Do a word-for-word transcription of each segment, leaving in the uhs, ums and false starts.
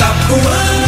Itapuã.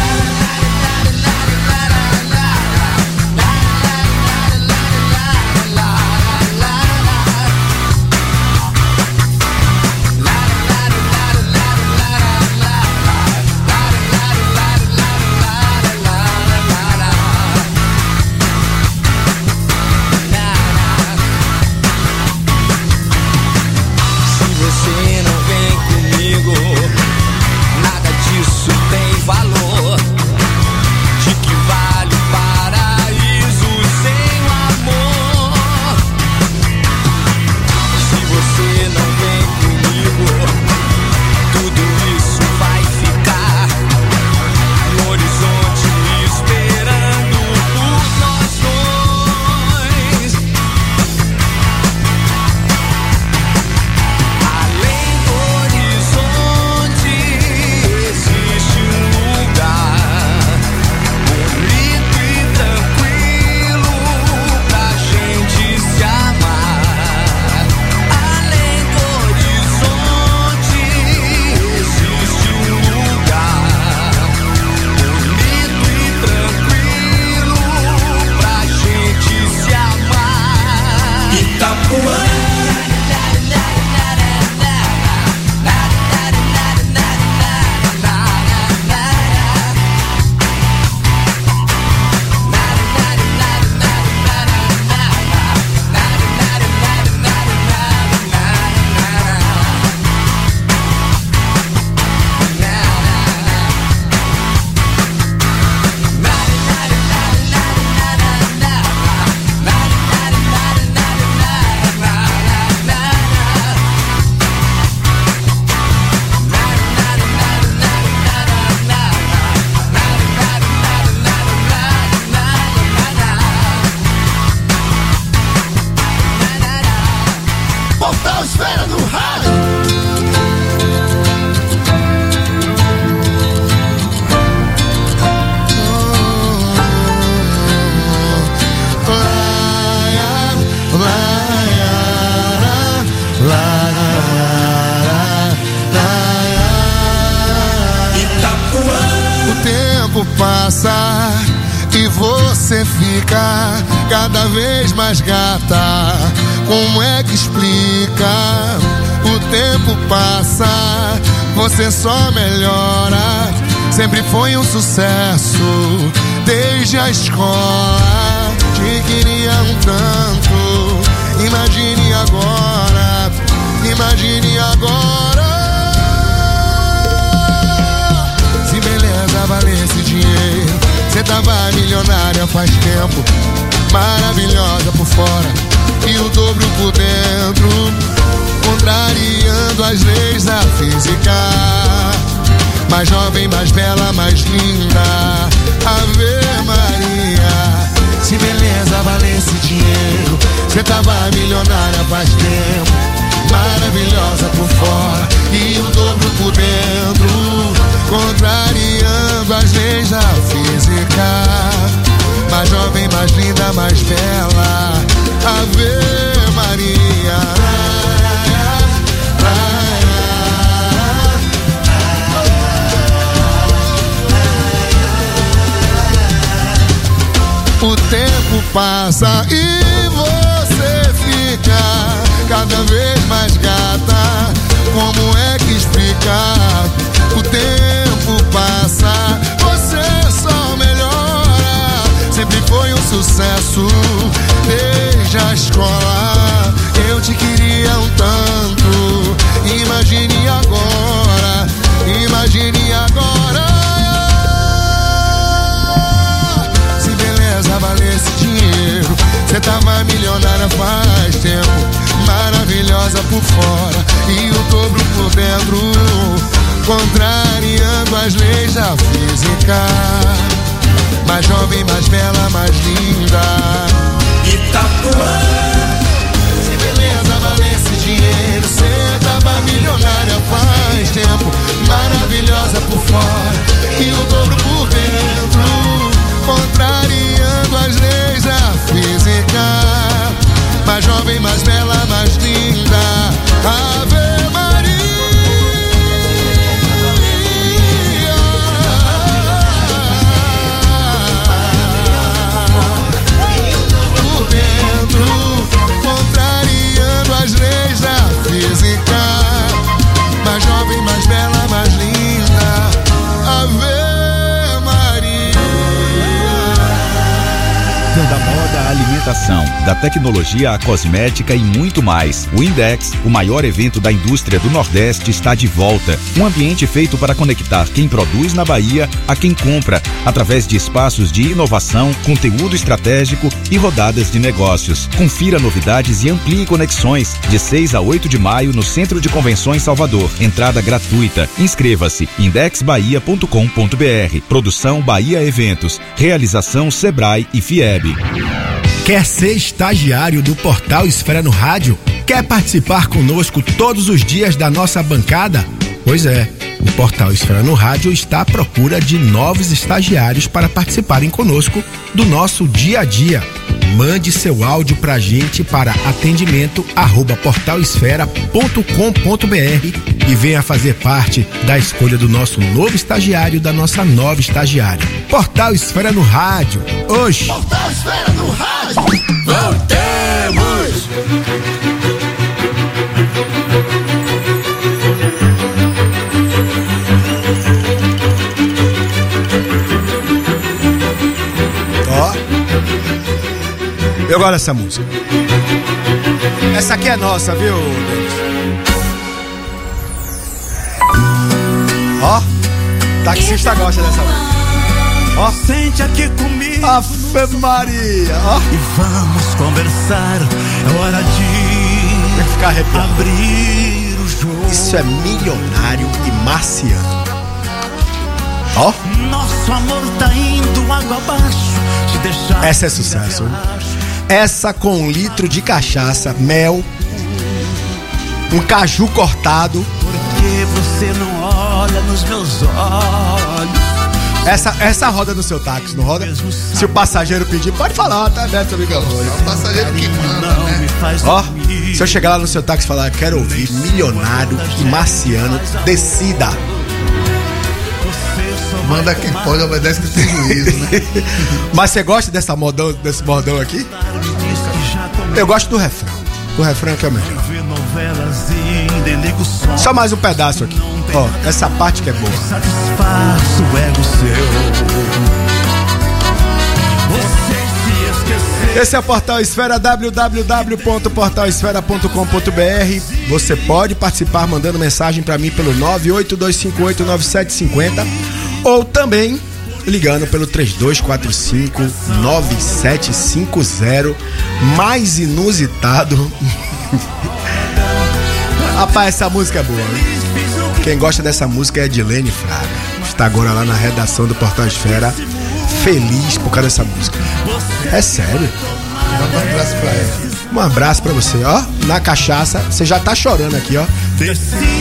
Passa e você fica cada vez mais gata. Como é que explica? O tempo passa, você só melhora. Sempre foi um sucesso desde a escola. Te queria um tanto, imagine agora, imagine agora. Se beleza valesse dinheiro, cê tava milionária faz tempo. Maravilhosa por fora e o dobro por dentro, contrariando as leis da física. Mais jovem, mais bela, mais linda, Ave Maria. Se beleza valesse dinheiro, cê tava milionária faz tempo. Maravilhosa por fora e o dobro por dentro, contrariando as leis da física. Mais jovem, mais linda, mais bela, Ave Maria. O tempo passa e você fica cada vez mais gata. Como é que explicar? O tempo passa, você só melhora. Sempre foi um sucesso desde a escola. Eu te queria um tanto, imagine agora, imagine agora. Se beleza valesse dinheiro, cê tava milionária faz tempo. Maravilhosa por fora e o dobro por dentro, contrariando as leis da física. Mais jovem, mais bela, mais linda, Itapuã. Se beleza valesse dinheiro, cê tava milionária faz tempo. Maravilhosa por fora e o dobro por dentro, contrariando as leis da física. Mais jovem, mais bela, mais linda, Ave Maria. alimentação, da tecnologia à cosmética e muito mais. O Index, o maior evento da indústria do Nordeste, está de volta. Um ambiente feito para conectar quem produz na Bahia a quem compra, através de espaços de inovação, conteúdo estratégico e rodadas de negócios. Confira novidades e amplie conexões. De seis a oito de maio no Centro de Convenções Salvador. Entrada gratuita. Inscreva-se index bahia ponto com ponto br. Produção Bahia Eventos. Realização Sebrae e Fieb. Quer ser estagiário do Portal Esfera no Rádio? Quer participar conosco todos os dias da nossa bancada? Pois é, o Portal Esfera no Rádio está à procura de novos estagiários para participarem conosco do nosso dia a dia. Mande seu áudio pra gente para atendimento arroba portal esfera ponto com ponto br e venha fazer parte da escolha do nosso novo estagiário, da nossa nova estagiária. Portal Esfera no Rádio, hoje. Portal Esfera no Rádio. Voltemos! Ó, eu gosto dessa música. Essa aqui é nossa, viu, Denis? Ó, taxista gosta dessa música. Ó, Sente aqui comigo. Ave Maria, ó. E vamos conversar. É hora de Tem que ficar arrepiado. abrir o jogo. Isso é Milionário e Marciano. Ó, Nosso amor tá indo água abaixo. Te deixar. essa é sucesso. Essa com um litro de cachaça, mel, um caju cortado. Porque você não olha nos meus olhos. Essa, essa roda no seu táxi, não roda? Se o passageiro pedir, pode falar, tá aberto, amigão. É o passageiro que manda, Não me né? faz Ó, dormir. se eu chegar lá no seu táxi e falar, quero ouvir Milionário e Marciano, decida. Manda quem pode, obedece que tem juízo, né? Mas você gosta dessa modão, desse bordão aqui? Eu gosto do refrão. O refrão que é o melhor. Vê novelas e desligo o som. Só mais um pedaço aqui. Ó, essa parte que é boa. Satisfaço o ego seu. Você se esqueceu. Esse é o Portal Esfera, w w w ponto portal esfera ponto com ponto br. Você pode participar mandando mensagem pra mim pelo nove oito dois cinco oito nove sete cinco zero ou também ligando pelo três dois quatro cinco nove sete cinco zero. Mais inusitado. Rapaz, essa música é boa, né? Quem gosta dessa música é Edilene Fraga. Está agora lá na redação do Portal Esfera, feliz por causa dessa música. É sério. Manda um abraço pra ela. Um abraço pra você, ó. Na cachaça, você já tá chorando aqui, ó. Decida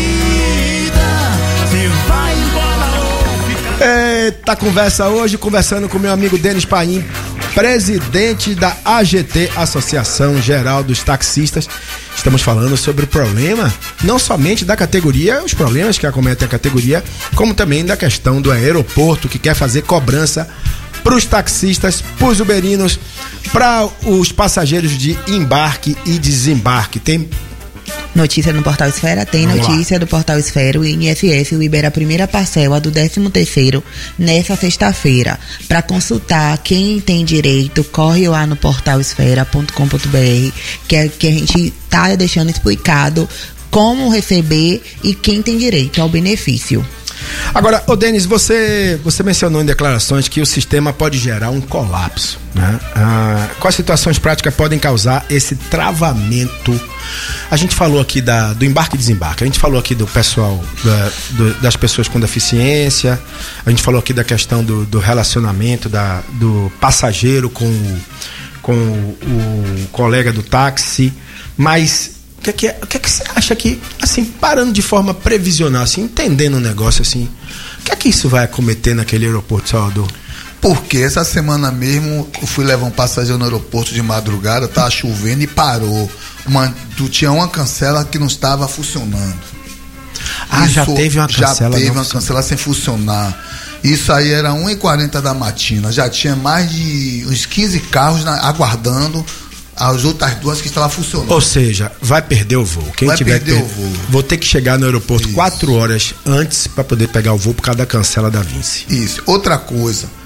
se vai embora ou ficar. Eita, conversa hoje, conversando com meu amigo Denis Paim, presidente da A G T, Associação Geral dos Taxistas. Estamos falando sobre o problema, não somente da categoria, os problemas que acometem a categoria, como também da questão do aeroporto, que quer fazer cobrança para os taxistas, para os uberinos, para os passageiros de embarque e desembarque. Tem Notícia no Portal Esfera? Tem Vamos notícia do Portal Esfera. O I N S S libera a primeira parcela do décimo terceiro nessa sexta-feira. Para consultar quem tem direito, corre lá no portal esfera ponto com ponto br, que, é, que a gente tá deixando explicado como receber e quem tem direito ao benefício. Agora, ô Denis, você, você mencionou em declarações que o sistema pode gerar um colapso, né? Ah, quais situações práticas podem causar esse travamento? A gente falou aqui da, do embarque e desembarque, a gente falou aqui do pessoal, da, do, das pessoas com deficiência, a gente falou aqui da questão do, do relacionamento da, do passageiro com, o, com o, o colega do táxi, mas o que, que, que, que você acha que, assim, parando de forma previsional, assim, entendendo o negócio, assim, o que é que isso vai acometer naquele aeroporto de Salvador? Porque essa semana mesmo eu fui levar um passageiro no aeroporto de madrugada, tava chovendo e parou. Uma, tu tinha uma cancela que não estava funcionando. Ah, já teve uma cancela. Já teve não uma cancela sem funcionar. Isso aí era uma e quarenta da matina. Já tinha mais de uns quinze carros na, aguardando as outras duas que estavam funcionando. Ou seja, vai perder o voo. Quem Vai tiver perder que o voo. Vou ter que chegar no aeroporto Isso. quatro horas antes para poder pegar o voo por causa da cancela da Vinci. Isso. Outra coisa,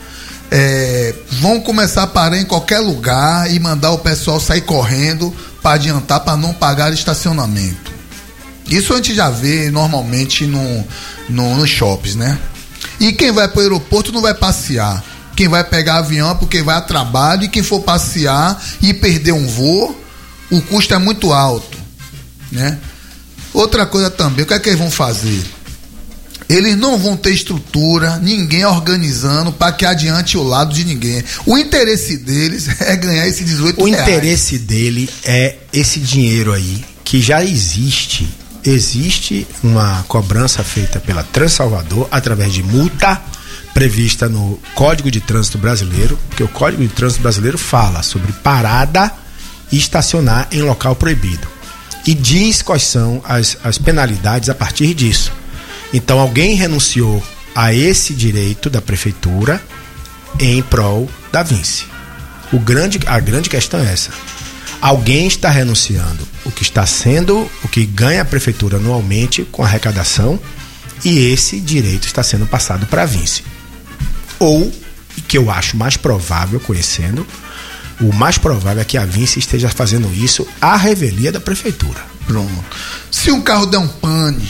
é, vão começar a parar em qualquer lugar e mandar o pessoal sair correndo para adiantar, para não pagar estacionamento. Isso a gente já vê normalmente no, no, nos shoppings, né? E quem vai para o aeroporto não vai passear. Quem vai pegar avião é porque vai a trabalho, e quem for passear e perder um voo, o custo é muito alto, né? Outra coisa também, o que é que eles vão fazer? Eles não vão ter estrutura, ninguém organizando para que adiante o lado de ninguém. O interesse deles é ganhar esse dezoito reais. O interesse dele é esse dinheiro aí, que já existe. Existe uma cobrança feita pela Transalvador através de multa prevista no Código de Trânsito Brasileiro, porque o Código de Trânsito Brasileiro fala sobre parada e estacionar em local proibido. E diz quais são as, as penalidades a partir disso. Então alguém renunciou a esse direito da prefeitura em prol da Vinci. O grande, a grande questão é essa. Alguém está renunciando o que está sendo, o que ganha a prefeitura anualmente com arrecadação, e esse direito está sendo passado para a Vinci. Ou, que eu acho mais provável, conhecendo, o mais provável é que a Vinci esteja fazendo isso à revelia da prefeitura. Pronto. Se um carro der um pane,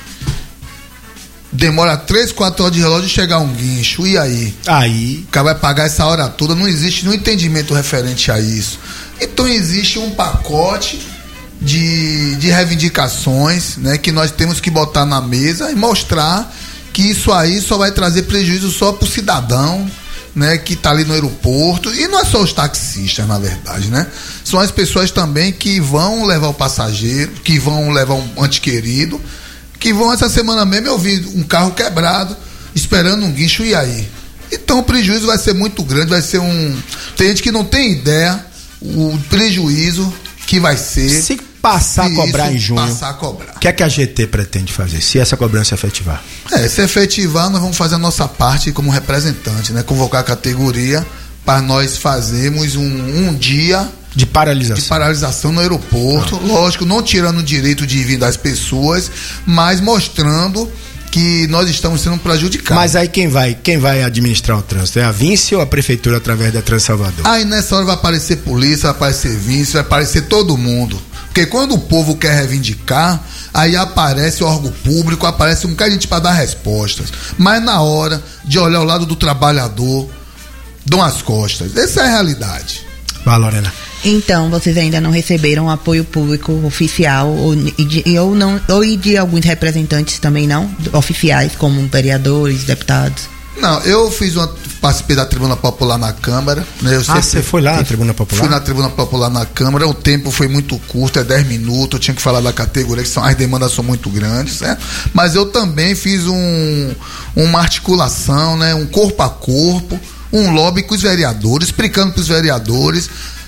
demora três, quatro horas de relógio de chegar um guincho, e aí? Aí. O cara vai pagar essa hora toda, não existe nenhum entendimento referente a isso. Então existe um pacote de, de reivindicações, né, que nós temos que botar na mesa e mostrar que isso aí só vai trazer prejuízo só para o cidadão, né, que está ali no aeroporto, e não é só os taxistas, na verdade, né? São as pessoas também que vão levar o passageiro, que vão levar um ente querido, que vão, essa semana mesmo eu vi um carro quebrado, esperando um guincho, e aí? Então o prejuízo vai ser muito grande, vai ser um... Tem gente que não tem ideia o prejuízo que vai ser... Se passar a cobrar em junho, passar a cobrar. O que é que a G T pretende fazer, se essa cobrança efetivar? É, se efetivar, nós vamos fazer a nossa parte como representante, né? Convocar a categoria para nós fazermos um, um dia... De paralisação. De paralisação no aeroporto. Ah. Lógico, não tirando o direito de vir das pessoas, mas mostrando que nós estamos sendo prejudicados. Mas aí quem vai, quem vai administrar o trânsito? É a Vinci ou a prefeitura através da Transalvador? Aí nessa hora vai aparecer polícia, vai aparecer Vinci, vai aparecer todo mundo. Porque quando o povo quer reivindicar, aí aparece o órgão público, aparece um bocado de gente para dar respostas. Mas na hora de olhar o lado do trabalhador, dão as costas. Essa é a realidade. Vai, Lorena. Então, vocês ainda não receberam apoio público oficial ou de, ou não, ou de alguns representantes também não? Oficiais, como vereadores, deputados? Não, eu fiz uma, participei da Tribuna Popular na Câmara, né? Eu ah, você foi lá na Tribuna Popular? Fui na Tribuna Popular na Câmara, o tempo foi muito curto, é dez minutos, eu tinha que falar da categoria, que são, as demandas são muito grandes, né? Mas eu também fiz um, uma articulação, né? Um corpo a corpo, um lobby com os vereadores, explicando para os vereadores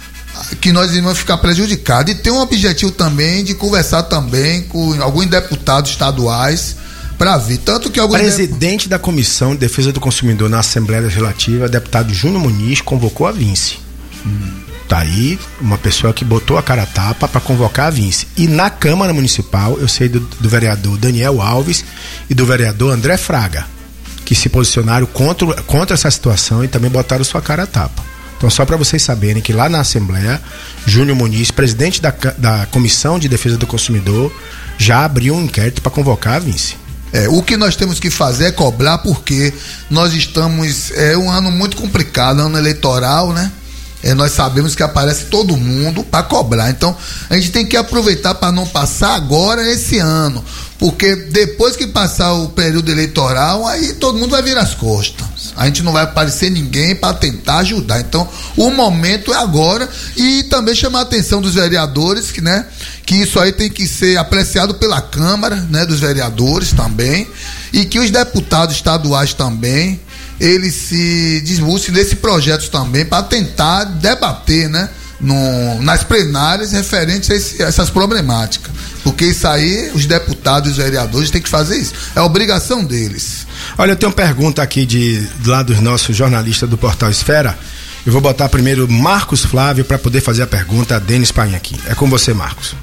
que nós íamos ficar prejudicados, e ter um objetivo também de conversar também com alguns deputados estaduais para ver, tanto que alguns... Presidente de... da Comissão de Defesa do Consumidor na Assembleia Legislativa, deputado Júnior Muniz, convocou a Vinci. Hum. Tá aí uma pessoa que botou a cara a tapa para convocar a Vinci. E na Câmara Municipal, eu sei do, do vereador Daniel Alves e do vereador André Fraga, que se posicionaram contra, contra essa situação e também botaram sua cara a tapa. Então, só para vocês saberem que lá na Assembleia, Júnior Muniz, presidente da, da Comissão de Defesa do Consumidor, já abriu um inquérito para convocar a Vinci. É, o que nós temos que fazer é cobrar, porque nós estamos, é um ano muito complicado, ano eleitoral, né? É, nós sabemos que aparece todo mundo para cobrar, então a gente tem que aproveitar para não passar agora esse ano, porque depois que passar o período eleitoral, aí todo mundo vai virar as costas, a gente não vai aparecer ninguém para tentar ajudar. Então o momento é agora, e também chamar a atenção dos vereadores, que, né, que isso aí tem que ser apreciado pela Câmara, né, dos vereadores também, e que os deputados estaduais também, eles se desbusquem desse projeto também para tentar debater, né, no, nas plenárias referentes a, esse, a essas problemáticas, porque isso aí os deputados e os vereadores têm que fazer isso, é obrigação deles. Olha, eu tenho uma pergunta aqui de, lá dos nossos jornalistas do Portal Esfera. Eu vou botar primeiro Marcos Flávio para poder fazer a pergunta a Denis Painhaquim. É com você, Marcos.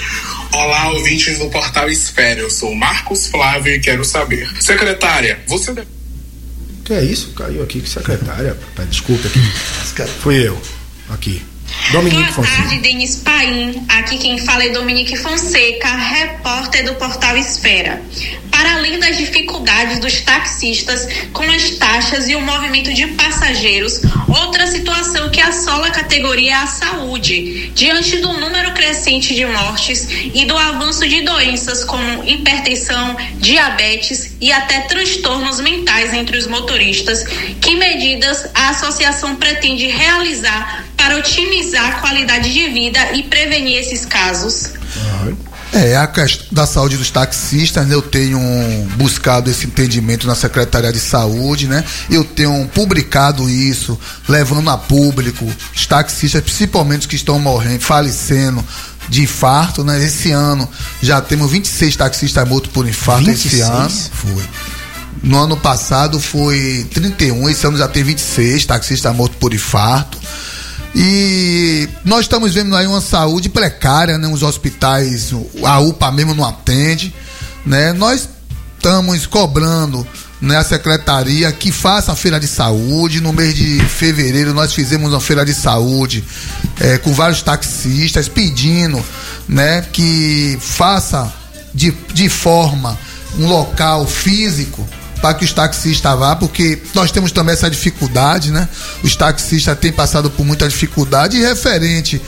Olá, ouvintes do Portal Esfera, eu sou Marcos Flávio e quero saber, secretária, você deve... Que é isso? Caiu aqui, que secretária. Desculpa aqui. Fui eu. Aqui. Dominique Boa Fonseca. tarde, Denis Paim. Aqui quem fala é Dominique Fonseca, repórter do Portal Esfera. Para além das dificuldades dos taxistas com as taxas e o movimento de passageiros, outra situação que assola a categoria é a saúde. Diante do número crescente de mortes e do avanço de doenças como hipertensão, diabetes e até transtornos mentais entre os motoristas, que medidas a associação pretende realizar para otimizar a qualidade de vida e prevenir esses casos? É, a questão da saúde dos taxistas, né? Eu tenho buscado esse entendimento na Secretaria de Saúde, né? Eu tenho publicado isso, levando a público os taxistas, principalmente os que estão morrendo, falecendo de infarto, né? Esse ano já temos vinte e seis taxistas mortos por infarto. vinte e seis? Esse ano foi. No ano passado foi trinta e um, esse ano já tem vinte e seis taxistas mortos por infarto. E nós estamos vendo aí uma saúde precária, né? Os hospitais, a U P A mesmo não atende, né? Nós estamos cobrando, né, a secretaria que faça a feira de saúde. No mês de fevereiro nós fizemos uma feira de saúde é, com vários taxistas pedindo, né, que faça de, de forma um local físico para que os taxistas vá, porque nós temos também essa dificuldade, né? Os taxistas têm passado por muita dificuldade e referente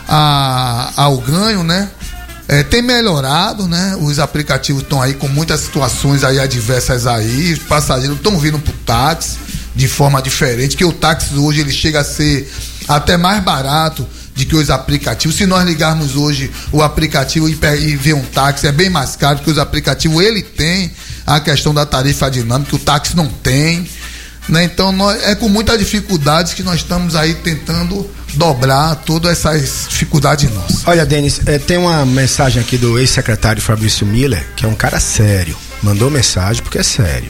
a, ao ganho, né? É, tem melhorado, né? Os aplicativos estão aí com muitas situações aí adversas aí, os passageiros estão vindo pro táxi de forma diferente, que o táxi hoje ele chega a ser até mais barato de que os aplicativos. Se nós ligarmos hoje o aplicativo e, e ver um táxi, é bem mais caro, porque os aplicativos ele tem a questão da tarifa dinâmica, que o táxi não tem, né? Então nós, é com muitas dificuldades que nós estamos aí tentando dobrar todas essas dificuldades nossas. Olha, Denis, é, tem uma mensagem aqui do ex-secretário Fabrício Miller, que é um cara sério, mandou mensagem porque é sério.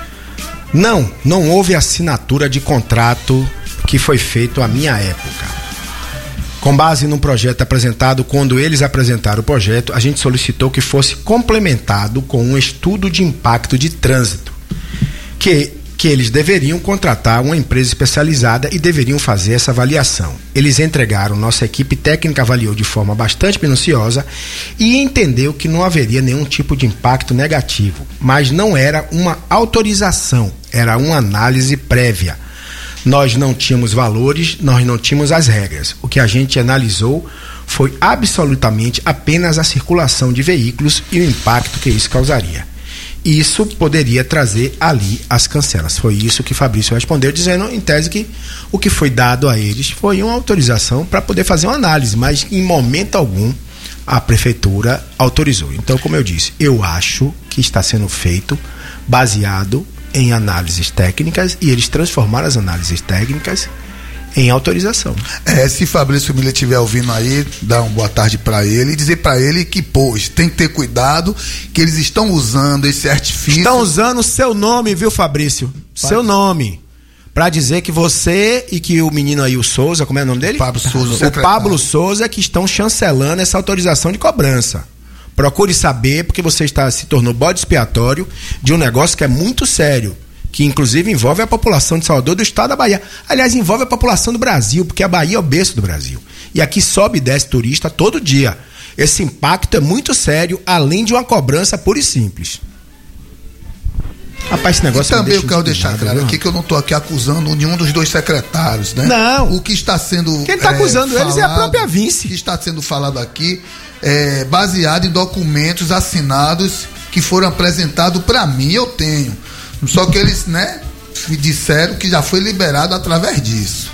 Não, não houve assinatura de contrato que foi feito à minha época. Com base num projeto apresentado, quando eles apresentaram o projeto, a gente solicitou que fosse complementado com um estudo de impacto de trânsito, que, que eles deveriam contratar uma empresa especializada e deveriam fazer essa avaliação. Eles entregaram, nossa equipe técnica avaliou de forma bastante minuciosa e entendeu que não haveria nenhum tipo de impacto negativo, mas não era uma autorização, era uma análise prévia. Nós não tínhamos valores, nós não tínhamos as regras. O que a gente analisou foi absolutamente apenas a circulação de veículos e o impacto que isso causaria. Isso poderia trazer ali as cancelas. Foi isso que Fabrício respondeu, dizendo em tese que o que foi dado a eles foi uma autorização para poder fazer uma análise, mas em momento algum a prefeitura autorizou. Então, como eu disse, eu acho que está sendo feito baseado em análises técnicas e eles transformaram as análises técnicas em autorização. É, se Fabrício Miller estiver ouvindo aí, dá uma boa tarde para ele e dizer para ele que, pois, tem que ter cuidado, que eles estão usando esse artifício. Estão usando o seu nome, viu, Fabrício? Pode. Seu nome. Para dizer que você e que o menino aí, o Souza, como é o nome dele? Pablo Souza. O Pablo Souza, que estão chancelando essa autorização de cobrança. Procure saber, porque você está, se tornou bode expiatório de um negócio que é muito sério, que inclusive envolve a população de Salvador, do estado da Bahia. Aliás, envolve a população do Brasil, porque a Bahia é o berço do Brasil. E aqui sobe e desce turista todo dia. Esse impacto é muito sério, além de uma cobrança pura e simples. Rapaz, esse negócio e também eu quero deixar nada, claro viu? Aqui que eu não estou aqui acusando nenhum dos dois secretários, né? Não. O que está sendo... Quem está é, acusando falado, eles é a própria Vinci. O que está sendo falado aqui é baseado em documentos assinados que foram apresentados para mim, eu tenho. Só que eles, né, disseram que já foi liberado através disso.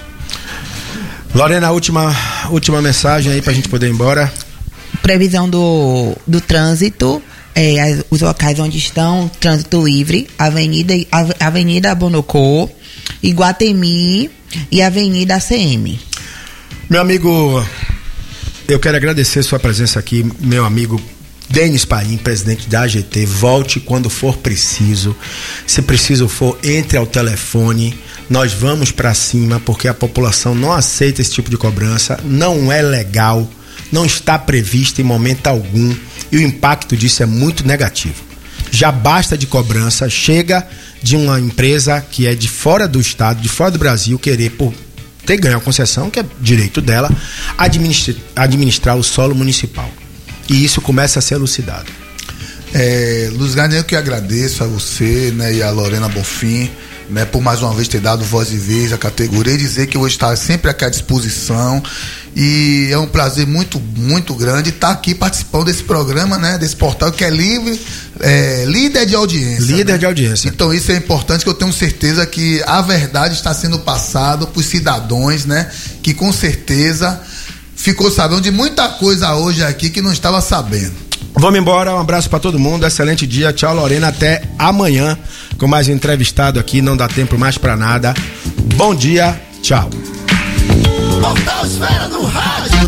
Lorena, última, última mensagem aí pra gente poder ir embora. Previsão do, do trânsito, é, as, os locais onde estão, trânsito livre, Avenida, Avenida Bonocô, Iguatemi e Avenida A C M. Meu amigo, eu quero agradecer sua presença aqui, meu amigo Denis Paim, presidente da A G T. Volte quando for preciso. Se preciso for, entre ao telefone. Nós vamos para cima, porque a população não aceita esse tipo de cobrança. Não é legal, não está previsto em momento algum. E o impacto disso é muito negativo. já basta de cobrança, chega de uma empresa que é de fora do estado, de fora do Brasil, querer por ter ganho a concessão, que é direito dela, administrar, administrar o solo municipal. E isso começa a ser elucidado. É, Luz Garnier, eu que agradeço a você, né, e a Lorena Bonfim, né, por mais uma vez ter dado voz e vez à categoria, e dizer que eu vou estar sempre aqui à disposição, e é um prazer muito, muito grande estar aqui participando desse programa, né, desse portal que é livre, é, líder de audiência. Líder, né, de audiência. Então isso é importante, que eu tenho certeza que a verdade está sendo passada para os cidadãos, né, que com certeza ficou sabendo de muita coisa hoje aqui que não estava sabendo. Vamos embora, um abraço pra todo mundo, excelente dia, tchau Lorena, até amanhã com mais um entrevistado aqui, não dá tempo mais pra nada. Bom dia, tchau. Portal Esfera no rádio.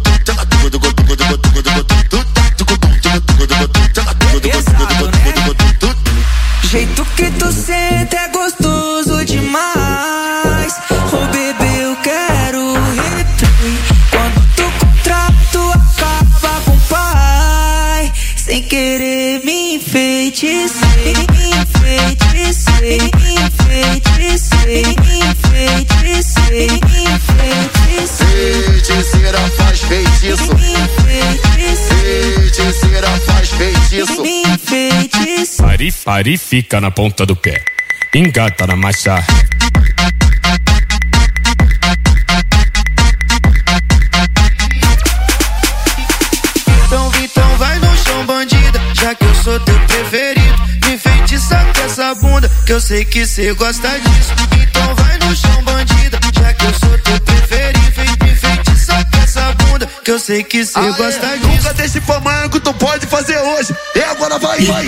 Pesado, né? Jeito que tu sente é gostoso demais. Ô bebê, eu quero replay. Quando tu contrato acaba com o pai, sem querer me enfeitiçei, enfeitiçei, enfeitiçei, enfeitiçei, enfeitiçei. Feiticeira faz feitiço. Feiticeira faz feitiço. Enfeitiçei. Pari, pari, fica na ponta do pé. Engata na marcha. Então, então vai no chão, bandida, já que eu sou teu preferido. Me enfeitiça com essa bunda, que eu sei que cê gosta disso. Então vai no chão, bandida, já que eu sou teu preferido. Me enfeitiça com essa bunda, que eu sei que cê gosta disso. Nunca deixe pra amanhã que tu pode fazer hoje. E agora vai, vai.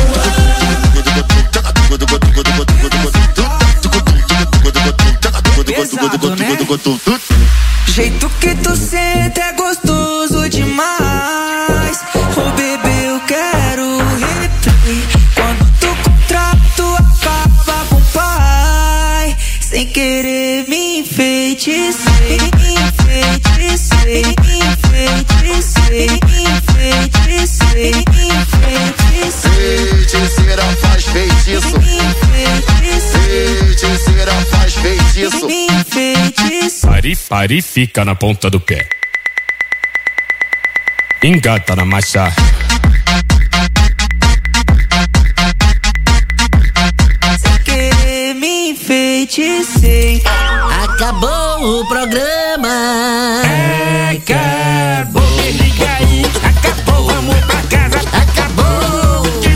Pesado, né? Jeito que tu sente é gostoso demais. Ô bebê, eu quero replay. Quando tu contrato acaba com o pai, sem querer me enfeitiçei, enfeitiçei, enfeitiçei, enfeitiçei, enfeitiçei. Feiticeira faz feitiço. Feiticeira faz feitiço. Pari, pari, fica na ponta do pé. Engata na marcha. Sem querer me enfeiticei. Acabou o programa. Acabou, me liga aí. Acabou, vamos pra casa. Acabou.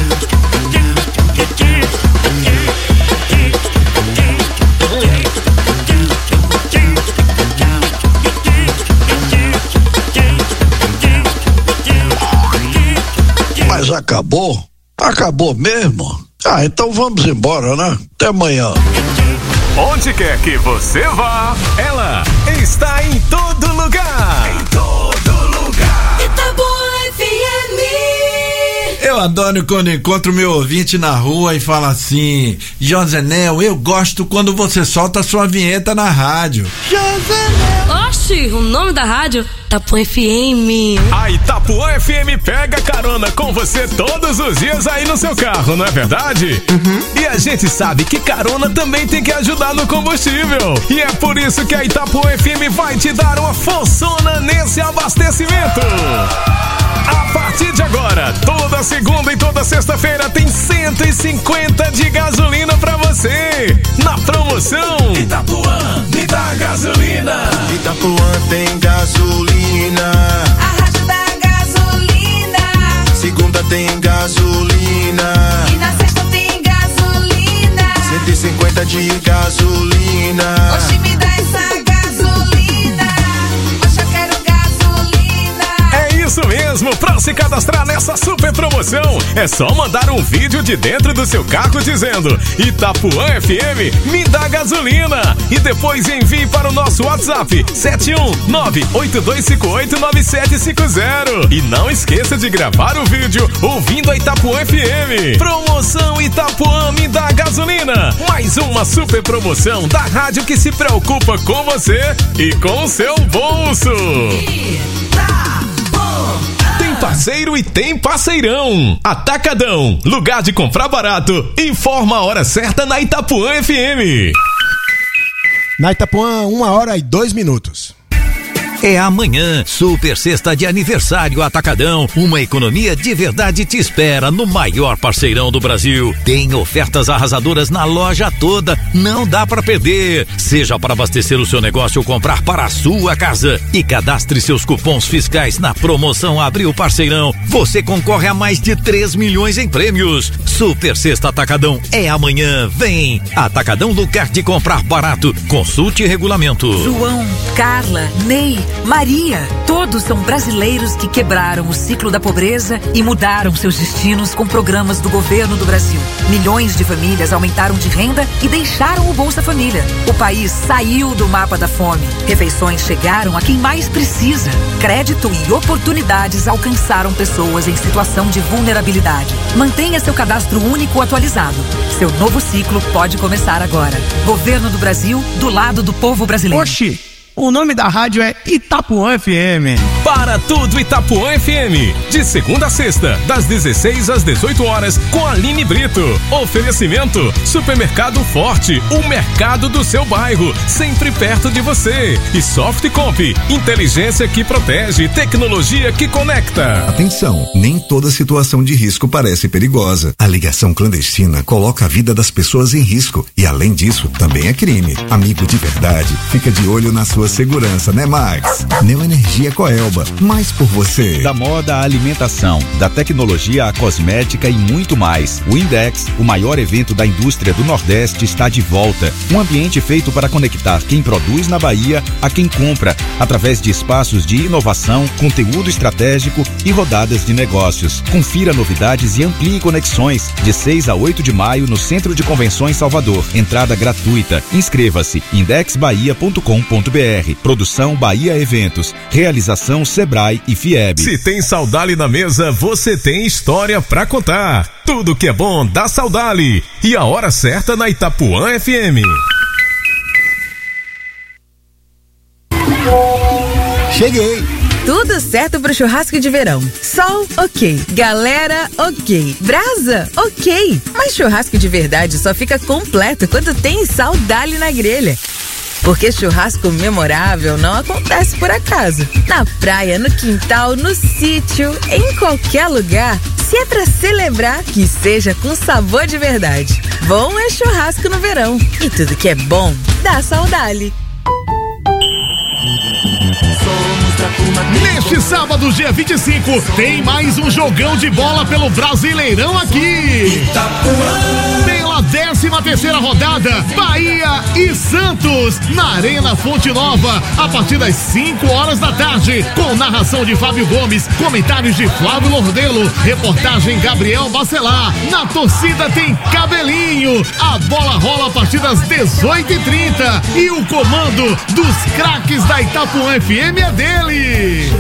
Mas acabou? Acabou mesmo? Ah, então vamos embora, né? Até amanhã. Onde quer que você vá, ela está em todo lugar. Em todo lugar. Itabuna F M. Eu adoro quando encontro meu ouvinte na rua e fala assim: Josenel, eu gosto quando você solta a sua vinheta na rádio. Josenel. Oxi, o nome da rádio? Itapuã F M. A Itapuã F M pega carona com você todos os dias aí no seu carro, não é verdade? Uhum. E a gente sabe que carona também tem que ajudar no combustível. E é por isso que a Itapuã F M vai te dar uma forçona nesse abastecimento. A partir de agora, toda segunda e toda sexta-feira tem cento e cinquenta de gasolina pra você. Na promoção Itapuã, me dá gasolina. Itapuã tem gasolina. A rádio da gasolina. Segunda tem gasolina. E na sexta tem gasolina. cento e cinquenta de gasolina. Oxi, me dá essa gasolina. Oxi, eu quero gasolina. É isso mesmo, pra se cadastrar nessa super promoção, é só mandar um vídeo de dentro do seu carro dizendo Itapuã F M, me dá gasolina. E depois envie para o nosso WhatsApp sete um nove oito dois cinco oito nove sete cinco zero. E não esqueça de gravar o vídeo ouvindo a Itapuã F M. Promoção Itapuã, me dá gasolina. Mais uma super promoção da rádio que se preocupa com você e com o seu bolso. Tem parceiro e tem parceirão. Atacadão, lugar de comprar barato. Informa a hora certa na Itapuã F M. Na Itapuã, uma hora e dois minutos. É amanhã, super sexta de aniversário Atacadão. Uma economia de verdade te espera no maior parceirão do Brasil. Tem ofertas arrasadoras na loja toda, não dá pra perder. Seja para abastecer o seu negócio ou comprar para a sua casa. E cadastre seus cupons fiscais na promoção Abril Parceirão. Você concorre a mais de três milhões em prêmios. Super sexta Atacadão é amanhã. Vem! Atacadão, lugar de comprar barato. Consulte regulamento. João, Carla, Ney, Maria, todos são brasileiros que quebraram o ciclo da pobreza e mudaram seus destinos com programas do governo do Brasil. Milhões de famílias aumentaram de renda e deixaram o Bolsa Família. O país saiu do mapa da fome. Refeições chegaram a quem mais precisa. Crédito e oportunidades alcançaram pessoas em situação de vulnerabilidade. Mantenha seu cadastro único atualizado. Seu novo ciclo pode começar agora. Governo do Brasil, do lado do povo brasileiro. Oxi! O nome da rádio é Itapuã F M. Para tudo Itapuã F M. De segunda a sexta, das dezesseis às dezoito horas, com a Aline Brito. Oferecimento: Supermercado Forte, o mercado do seu bairro, sempre perto de você. E Softcomp, inteligência que protege, tecnologia que conecta. Atenção, nem toda situação de risco parece perigosa. A ligação clandestina coloca a vida das pessoas em risco e, além disso, também é crime. Amigo de verdade, fica de olho na sua segurança, né, Max? Neoenergia Coelba, mais por você. Da moda à alimentação, da tecnologia à cosmética e muito mais. O Index, o maior evento da indústria do Nordeste, está de volta. Um ambiente feito para conectar quem produz na Bahia a quem compra, através de espaços de inovação, conteúdo estratégico e rodadas de negócios. Confira novidades e amplie conexões. De seis a oito de maio no Centro de Convenções Salvador. Entrada gratuita. Inscreva-se index bahia ponto com ponto br. Produção Bahia Eventos. Realização Sebrae e Fieb. Se tem Saudali na mesa, você tem história pra contar. Tudo que é bom dá Saudali. E a hora certa na Itapuã F M. Cheguei. Tudo certo pro churrasco de verão. Sol, ok. Galera, ok. Brasa, ok. Mas churrasco de verdade só fica completo quando tem Saudali na grelha. Porque churrasco memorável não acontece por acaso. Na praia, no quintal, no sítio, em qualquer lugar. Se é pra celebrar, que seja com sabor de verdade. Bom é churrasco no verão. E tudo que é bom, dá Saudali. Neste sábado, dia vinte e cinco, tem mais um jogão de bola pelo Brasileirão aqui. Pela décima terceira rodada, Bahia e Santos, na Arena Fonte Nova, a partir das cinco horas da tarde, com narração de Fábio Gomes, comentários de Flávio Lordelo, reportagem Gabriel Bacelar. Na torcida tem Cabelinho. A bola rola a partir das dezoito e trinta e o comando dos craques da Itapuã F M é dele.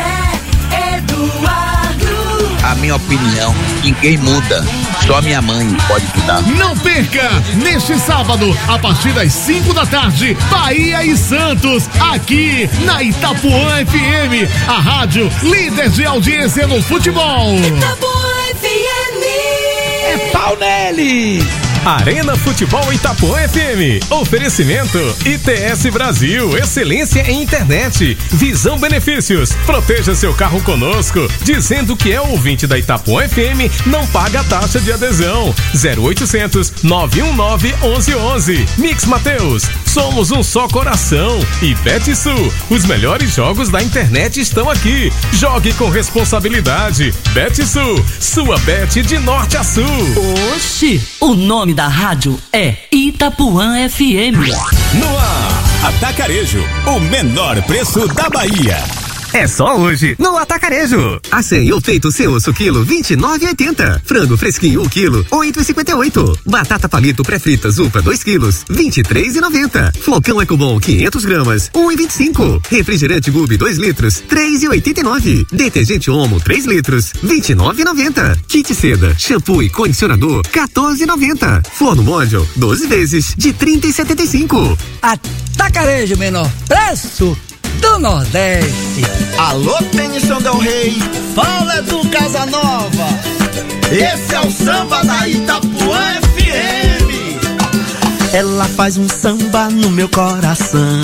José Eduardo. A minha opinião, ninguém muda, só minha mãe pode mudar. Não perca, neste sábado, a partir das cinco da tarde, Bahia e Santos, aqui na Itapuã F M, a rádio líder de audiência no futebol. Itapuã F M. É pau nele! Arena Futebol Itapuã F M. Oferecimento I T S Brasil, excelência em internet. Visão Benefícios. Proteja seu carro conosco. Dizendo que é ouvinte da Itapuã F M, não paga taxa de adesão. zero oitocentos, nove um nove, onze onze. Mix Mateus. Somos um só coração. E Betsul. Os melhores jogos da internet estão aqui. Jogue com responsabilidade. Betsul. Sua bet de norte a sul. Oxi, o nome da rádio é Itapuã F M. No ar, Atacarejo, o menor preço da Bahia. É só hoje, no Atacarejo. Aceio feito seu osso quilo, vinte e nove e oitenta. Frango fresquinho um quilo, oito e cinquenta e oito. Batata palito pré-frita Zupa dois quilos, vinte e três e noventa. Flocão Ecobon quinhentos gramas, um e vinte e cinco. Refrigerante Gubi dois litros, três e oitenta e nove. Detergente Omo três litros, vinte e nove e noventa. Kit seda, shampoo e condicionador, quatorze e noventa. Forno móvel, doze vezes de trinta e setenta e cinco. Atacarejo, menor preço do Nordeste. Alô, Tennyson Del Rey, fala do Casanova. Esse é o samba da Itapuã F M. Ela faz um samba no meu coração.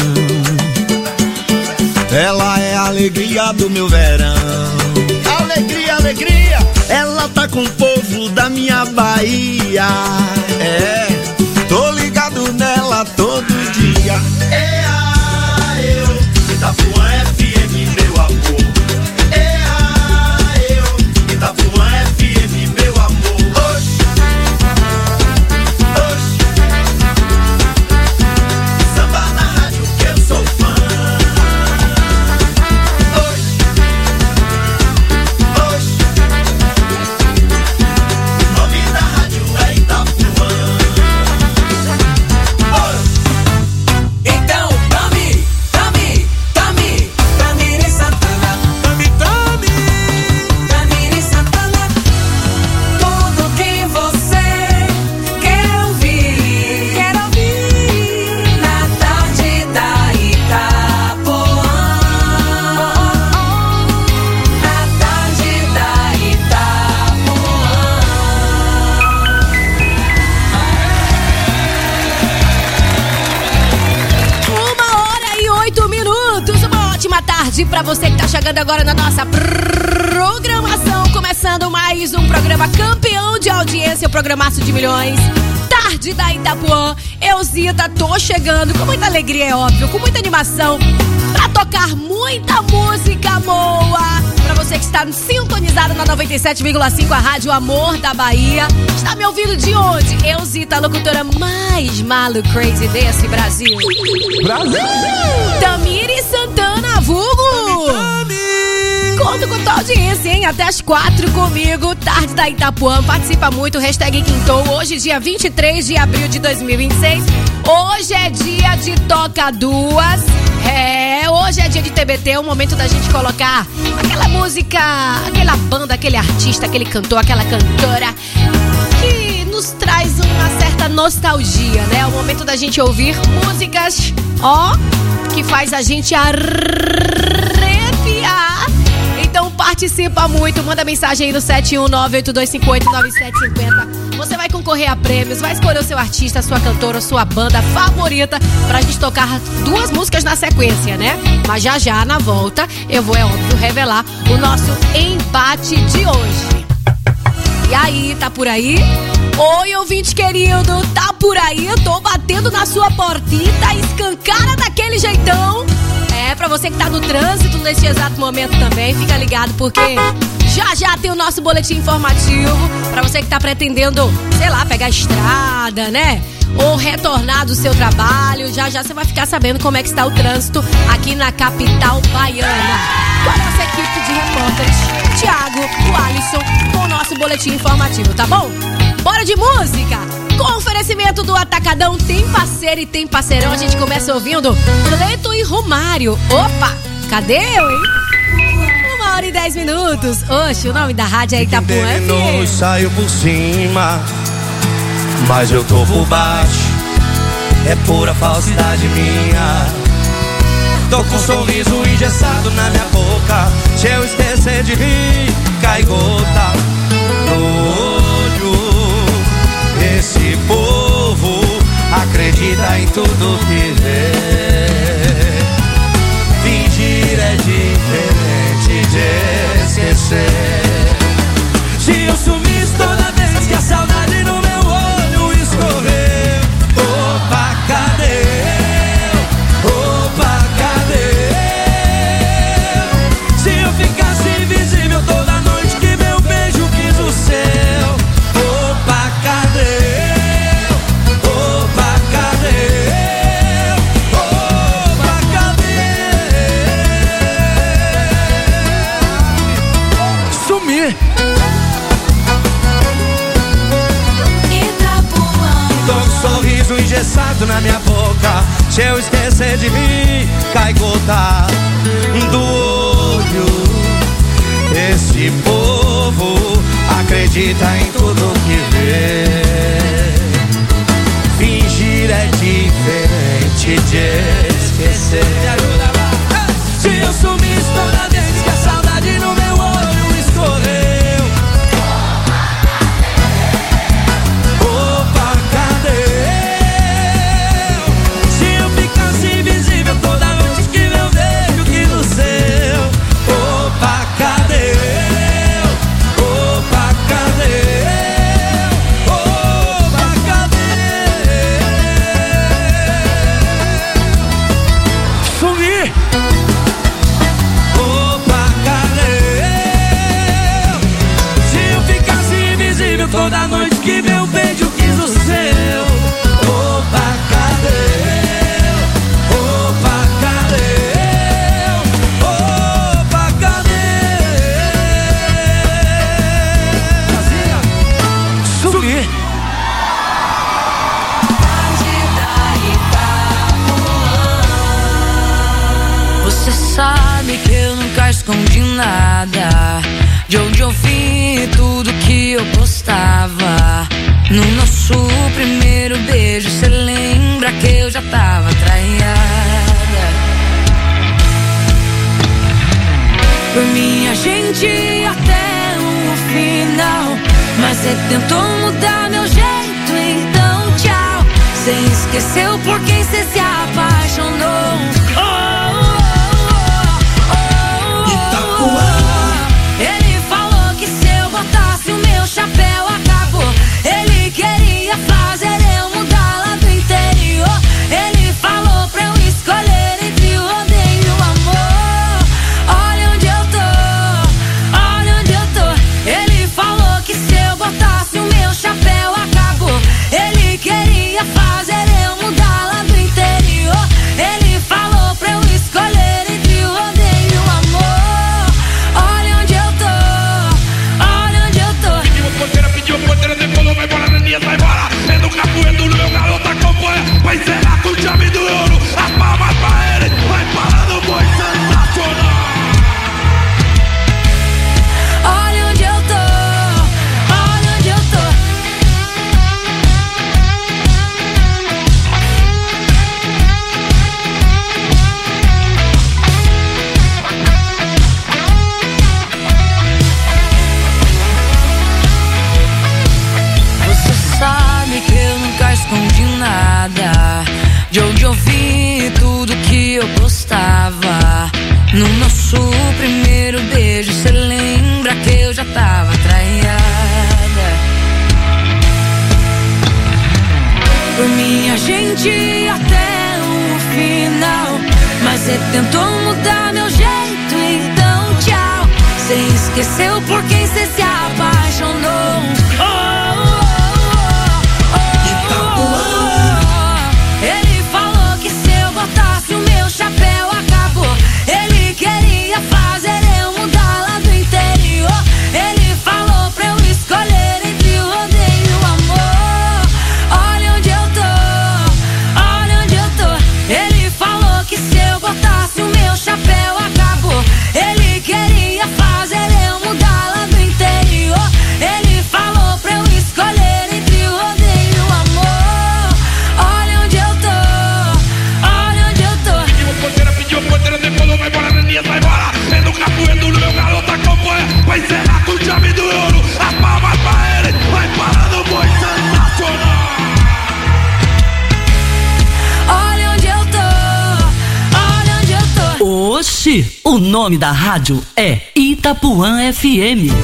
Ela é a alegria do meu verão. Alegria, alegria. Ela tá com o povo da minha Bahia. É, tô ligado nela todo dia. É a eu, Itapuã F M, meu amor. É a eu, Itapuã F M, meu amor. Oxi, oxi. Samba na rádio que eu sou fã. Oxi, oxi. O nome da rádio é Itapuã. Então, Tami, Tami, Tami, Tamiri Santana, Tami, Tami, Tamiri Santana, tudo que você quer ouvir, quer ouvir, na tarde da Itapuã, na tarde da Itapuã. Uma hora e oito minutos. Uma ótima tarde pra você que tá chegando agora na nossa programação. Começando mais um programa campeão de audiência, o programaço de milhões. Tarde da Itapuã. Euzita, tô chegando com muita alegria, é óbvio, com muita animação, pra tocar muita música boa. Pra você que está sintonizado na noventa e sete vírgula cinco, a Rádio Amor da Bahia. Está me ouvindo de onde? Euzita, a locutora mais malu crazy desse Brasil. Brasil! Tamiri Santana, vulgo! Conto com tua audiência, hein? Até as quatro comigo, Tarde da Itapuã. Participa muito, hashtag Quintou. Hoje, dia vinte e três de abril de dois mil e vinte e seis. Hoje é dia de Toca Duas. É, hoje é dia de T B T, o momento da gente colocar aquela música, aquela banda, aquele artista, aquele cantor, aquela cantora que nos traz uma certa nostalgia, né? É o momento da gente ouvir músicas, ó, que faz a gente arrepiar. Então participa muito, manda mensagem aí no sete um nove oito dois cinco oito nove sete cinco zero. Você vai concorrer a prêmios, vai escolher o seu artista, a sua cantora, a sua banda favorita pra gente tocar duas músicas na sequência, né? Mas já já, na volta, eu vou, é óbvio, revelar o nosso embate de hoje. E aí, tá por aí? Oi, ouvinte querido, tá por aí? Eu tô batendo na sua portita, escancara daquele jeitão. É, pra você que tá no trânsito nesse exato momento também, fica ligado porque já já tem o nosso boletim informativo. Pra você que tá pretendendo, sei lá, pegar a estrada, né? Ou retornar do seu trabalho, já já você vai ficar sabendo como é que está o trânsito aqui na capital baiana. Com a nossa equipe de repórteres, Thiago, o Alisson, com o nosso boletim informativo, tá bom? Bora de música! Com oferecimento do Atacadão, tem parceiro e tem parceirão. A gente começa ouvindo Cleiton e Romário. Opa, cadê eu, hein? Uma hora e dez minutos. Oxe, o nome da rádio é Itapuã F M. Saiu por cima, mas eu tô por baixo. É pura falsidade minha. Tô com um sorriso engessado na minha boca. Se eu esquecer de rir, cai gota no olho. Esse povo acredita em tudo que vê. Fingir é diferente de esquecer. Se eu sumisse toda vez que a saudade no meu olho escorreu, opa, cadê eu? Opa, cadê eu? Se eu ficasse invisível toda noite que meu beijo quis o céu, opa, cadê eu? Opa, cadê eu? Opa, cadê eu? Sumir. Tô com um sorriso engessado na minha boca. Se eu esquecer de rir, cai gota do olho. Esse povo acredita em tudo que vê. Fingir é diferente de esquecer. sabe que eu nunca escondi nada. De onde eu vim, tudo que eu postava. No nosso primeiro beijo, cê lembra que eu já tava traiada. Por mim a gente ia até o final, mas cê tentou mudar meu jeito, então tchau. Cê esqueceu por quem cê se apaixonou. Oh, oh, oh, oh, oh. Ele falou que se eu botasse o meu chapéu acabou. Ele queria fazer eu mudar lá do interior. Ele falou pra eu escolher entre o odeio e o amor. Olha onde eu tô, olha onde eu tô. Ele falou que se eu botasse o meu chapéu acabou. Ele queria fazer eu mudar lá do interior. Ele falou pra eu escolher entre o odeio e o amor. Olha onde eu tô, olha onde eu tô. Pediu porteira, pediu porteira, decolou, vai embora, Neninha, sai embora. É no capoeiro, no meu garoto acompanha. Vai encerrar com o chave do ouro. As palmas pra ele, vai parando, foi sensacional. Olha onde eu tô, olha onde eu tô. Você sabe que eu nunca escondi nada. De onde eu vim, tudo que eu postava. No nosso primeiro beijo, cê lembra que eu já tava traiada. Por mim a gente ia até o final, mas cê tentou mudar meu jeito, então tchau. Cê esqueceu por quem cê se apaixonou. Oh, oh, oh, oh, oh. Ele falou que se eu botasse o meu chapéu acabou. Ele queria fazer eu mudar lá do interior. Ele falou pra eu escolher entre o odeio e o amor. Olha onde eu tô, olha onde eu tô. Ele falou que se eu botasse o meu chapéu acabou. Ele queria fazer eu mudar lá do interior. Ele falou pra eu escolher entre o odeio e o amor. Olha onde eu tô, olha onde eu tô. Pediu porteira, pediu porteira, decolou, vai embora, Neninha, sai embora. É no capoeiro, no meu garoto acompanha. Vai encerrar com o chave do ouro. As palmas pra ele, vai parando, foi sensacional. Olha onde eu tô, olha onde eu tô. Oxi, o nome da rádio é Itapuã F M.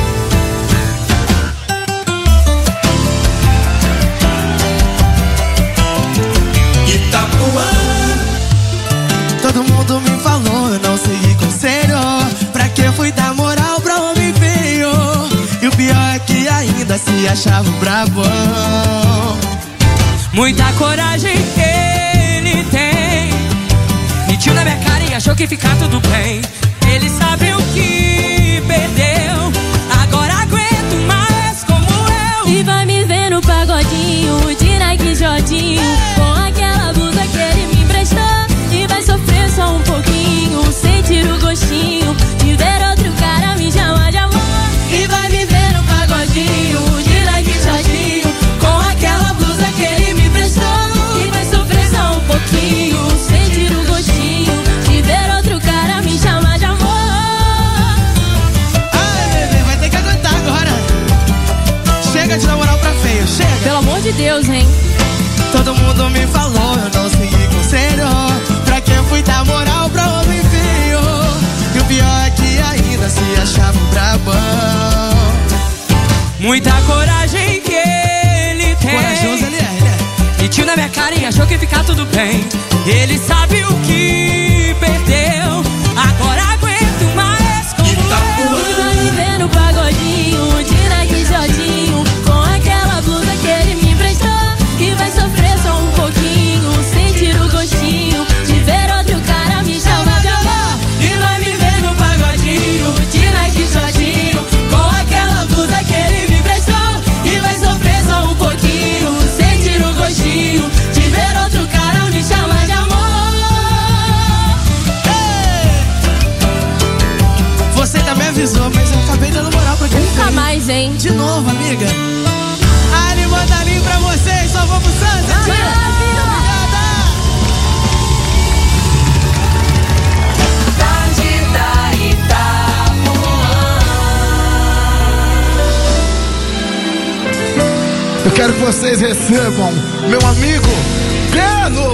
Todo mundo me falou, eu não segui conselho. Pra que fui dar moral pra homem feio? E o pior é que ainda se achava um brabão. Muita coragem ele tem. Mentiu na minha cara e achou que ia ficar tudo bem. Ele sabe o que perdeu. Agora aguento mais como eu. E vai me ver no pagodinho de Nike Jodinho, com aquela blusa que ele me emprestou. E vai sofrer só um pouquinho, sentir o gostinho de ver outro cara me chamar de amor. E vai me ver no pagodinho de Nike Jodinho, com aquela blusa que ele me emprestou. E vai sofrer só um pouquinho, sentir o gostinho de ver outro cara me chamar de amor. Ai, bebê, vai ter que aguentar agora. Chega de namorar pra feio, chega. Pelo amor de Deus, hein? Todo mundo me falou, eu não segui conselho. Pra que eu fui dar moral pra homem feio? E o pior é que ainda se achava um brabão. Muita coragem que ele tem. Corajoso ele é, ele é. Mentiu na minha cara e achou que ia ficar tudo bem. Ele sabe o que perdeu. Agora aguento mais como eu. E vai me ver no pagodinho de Nike Jodinho, com aquela blusa que ele me emprestou. E vai sofrer só um pouquinho, sentir o gostinho de ver outro cara me chamar de amor. E vai me ver no pagodinho de Nike Jodinho, com aquela blusa que ele me emprestou. E vai sofrer só um pouquinho, sentir o gostinho de ver outro cara me chamar de amor. Santos, hein? De novo, amiga. Ali, mandarim pra vocês, só vamos pro Santos. Eu quero que vocês recebam meu amigo Belo.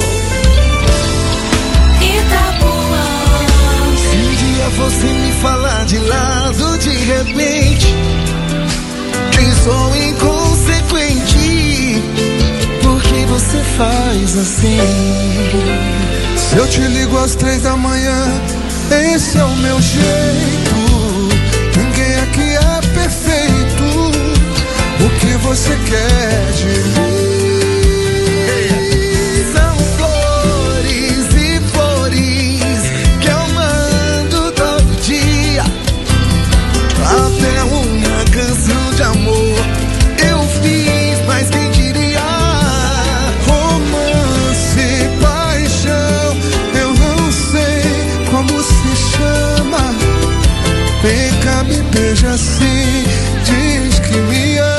Itapuã. Se um dia você me falar de lado de repente, que sou inconsequente, por que você faz assim? Se eu te ligo às três da manhã, esse é o meu jeito. Ninguém aqui é perfeito. O que você quer de mim? São flores e flores que eu mando todo dia. Até uma canção de amor eu fiz, mas quem diria? Romance, paixão, eu não sei como se chama. Vem cá, me beija assim, diz que me ama.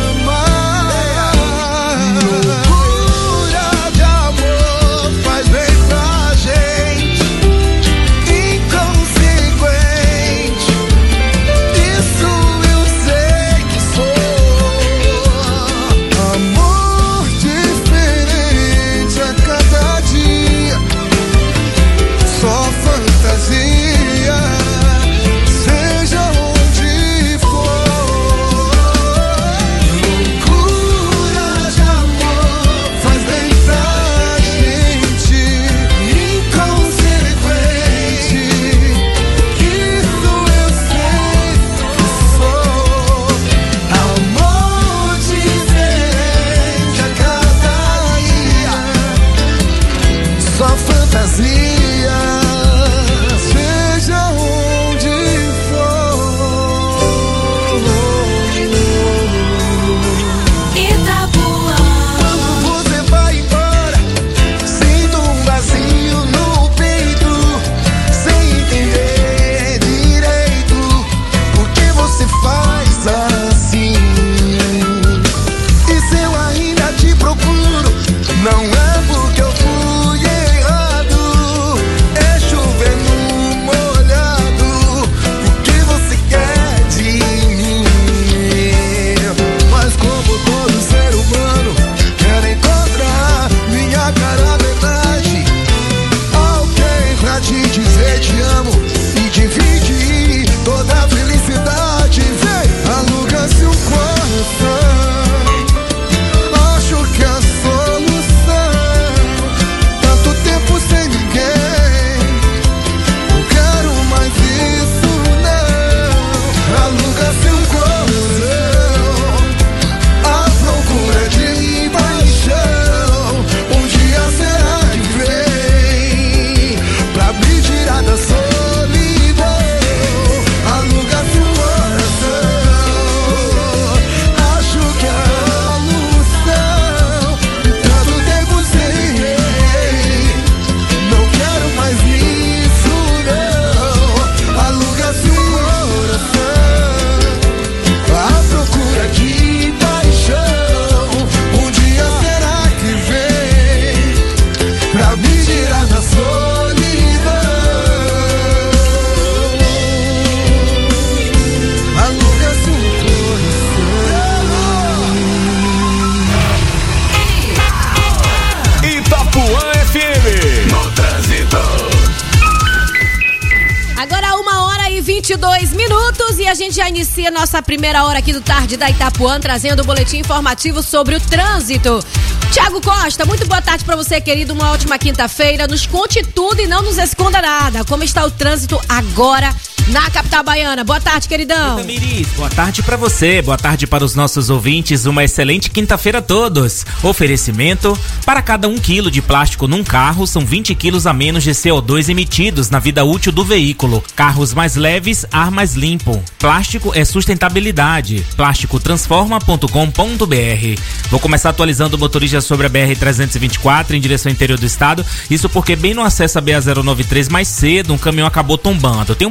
vinte e dois minutos e a gente já inicia nossa primeira hora aqui do Tarde da Itapuã, trazendo o boletim informativo sobre o trânsito. Tiago Costa, muito boa tarde pra você, querido, uma ótima quinta-feira. Nos conte tudo e não nos esconda nada. Como está o trânsito agora na capital baiana? Boa tarde, queridão. Miris, boa tarde pra você, boa tarde para os nossos ouvintes, uma excelente quinta-feira a todos. Oferecimento: para cada um quilo de plástico num carro, são vinte quilos a menos de C O dois emitidos na vida útil do veículo. Carros mais leves, ar mais limpo. Plástico é sustentabilidade. plástico transforma ponto com ponto b r. Vou começar atualizando o motorista sobre a B R trezentos e vinte e quatro em direção ao interior do estado. Isso porque bem no acesso à B A zero nove três mais cedo, um caminhão acabou tombando. Tem um pouquinho de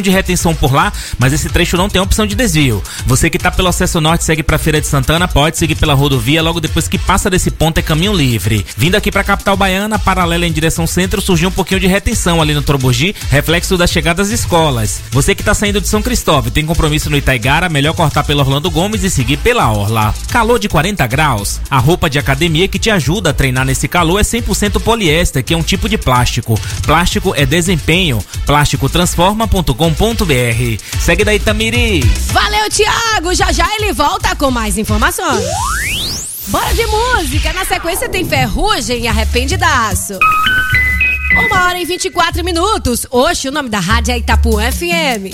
de retenção por lá, mas esse trecho não tem opção de desvio. Você que tá pelo acesso norte segue pra Feira de Santana, pode seguir pela rodovia, logo depois que passa desse ponto é caminho livre. Vindo aqui pra capital baiana, paralela em direção centro, surgiu um pouquinho de retenção ali no Trobogi, reflexo da chegada às escolas. Você que tá saindo de São Cristóvão, tem compromisso no Itaigara, melhor cortar pelo Orlando Gomes e seguir pela orla. Calor de quarenta graus. A roupa de academia que te ajuda a treinar nesse calor é cem por cento poliéster, que é um tipo de plástico. Plástico é desempenho. plástico transforma ponto com ponto b r. Segue daí, Tamiri. Valeu, Thiago. Já já ele volta com mais informações. Bora de música. Na sequência tem Ferrugem e Arrependidaço. Uma hora e vinte e quatro minutos. Hoje o nome da rádio é Itapuã F M.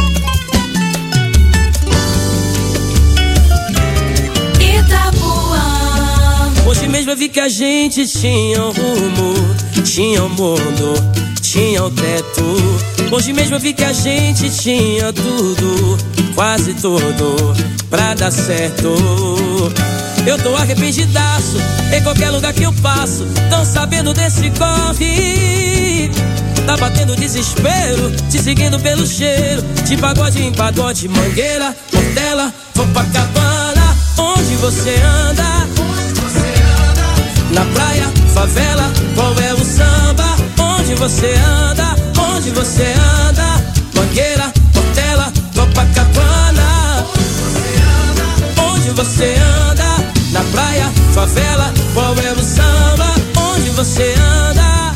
Hoje mesmo eu vi que a gente tinha um rumo, tinha um mundo, tinha um teto. Hoje mesmo eu vi que a gente tinha tudo, quase tudo, pra dar certo. Eu tô arrependidaço, em qualquer lugar que eu passo, tão sabendo desse corre. Tá batendo desespero, te seguindo pelo cheiro, de pagode em pagode, Mangueira, Portela, Copacabana. Onde você anda? Na praia, favela, qual é o samba? Onde você anda? Onde você anda? Mangueira, Portela, Copacabana. Onde você anda? Na praia, favela, qual é o samba? Onde você anda?